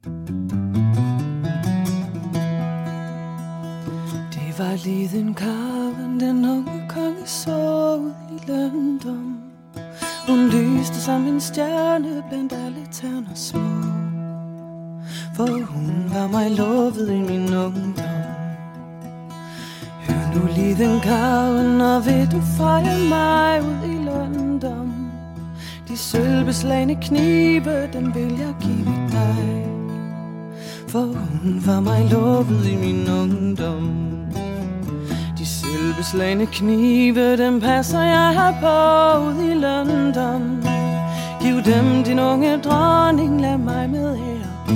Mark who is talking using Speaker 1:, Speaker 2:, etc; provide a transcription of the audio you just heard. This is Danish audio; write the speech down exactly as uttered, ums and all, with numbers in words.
Speaker 1: Det var liden Karen, den unge konge så ud i London. Hun lyste som en stjerne blandt alle terner små, for hun var mig lovet i min ungdom. Hør nu liden Karen, og vil du fejre mig ud i London? De sølvbeslagne knibe, dem vil jeg give dig, for hun var mig lovet i min ungdom. De sølvbeslagne knive, dem passer jeg her på ud i London. Giv dem din unge dronning, lad mig med her